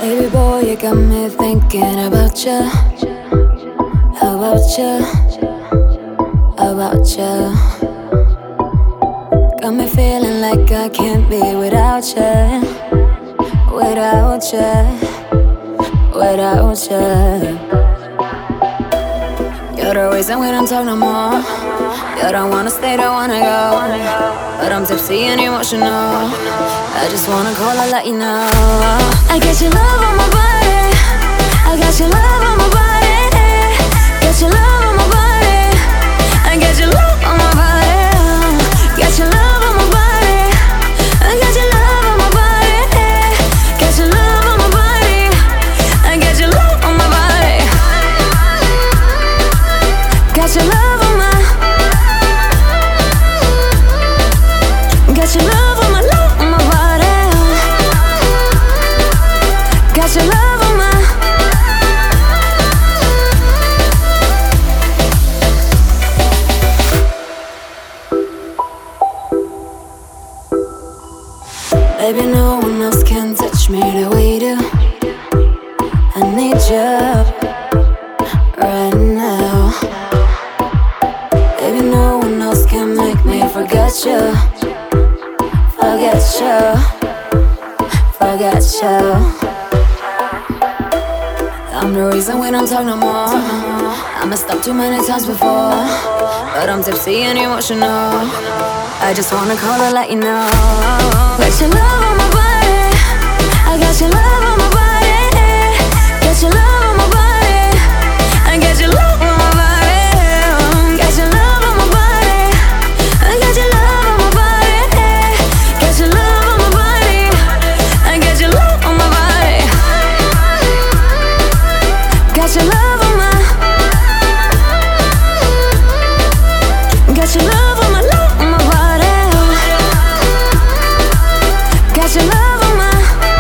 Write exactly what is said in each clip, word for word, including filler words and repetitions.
Baby boy, you got me thinking about you, about you, about you. Got me feeling like I can't be without you, without you, without you. You're the reason we don't talk no more. You don't wanna stay, don't wanna go, but I'm tipsy and emotional. I just wanna call and let you know I got your love on my body, I got your love on my body, got your love on my body, I got your love on my body, got your love on my body, I got your love on my body, got your love on my body, I got your love on my body, got your love on my, got your love on my, love on my body, got your love on my. Baby, no one else can touch me the way you do. I need you right now. Baby, no one else can make me forget you, forget you, forget you. I'm the reason we don't talk no more. I messed up too many times before, but I'm tipsy and emotional. I just wanna call and let you know. Got your love on my body, I got your love on my body, got your love on my body, I got your love on my body, got your love on my body, I got your love on my body, got your love on my body, I got your love on my body, got your love on my, got your love on my, love on my body, got your love on my.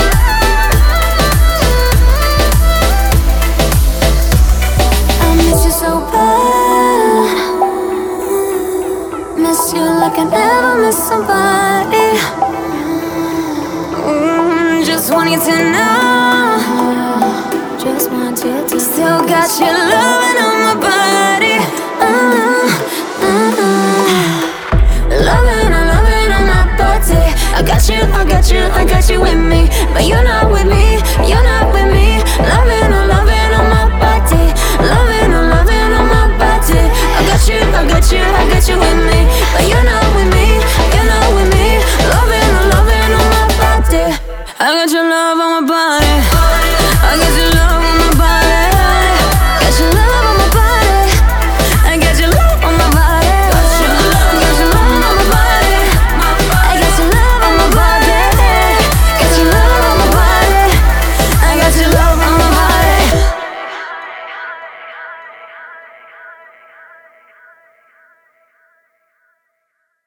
I miss you so bad, miss you like I never miss somebody. Mm, just want you to know, just want you to still got your loving on my body. Uh, uh, uh. Loving, I'm loving on my body. I got you, I got you, I got you with me, but you're not with me, you're not with me. Loving, I'm loving on my body, loving, I'm loving on my body. I got you, I got you, I got you with me, but you're not with me, you're not with me. Loving, I'm loving on my body. I got your love on my body.